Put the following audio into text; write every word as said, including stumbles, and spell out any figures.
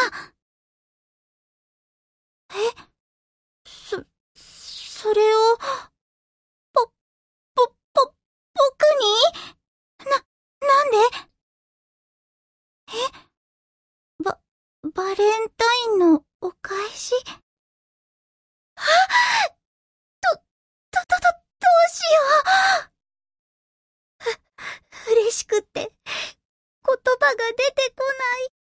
え、そ、それを、ぽ、ぽ、ぽ、僕に？な、なんで？え、バ、バレンタインのお返し？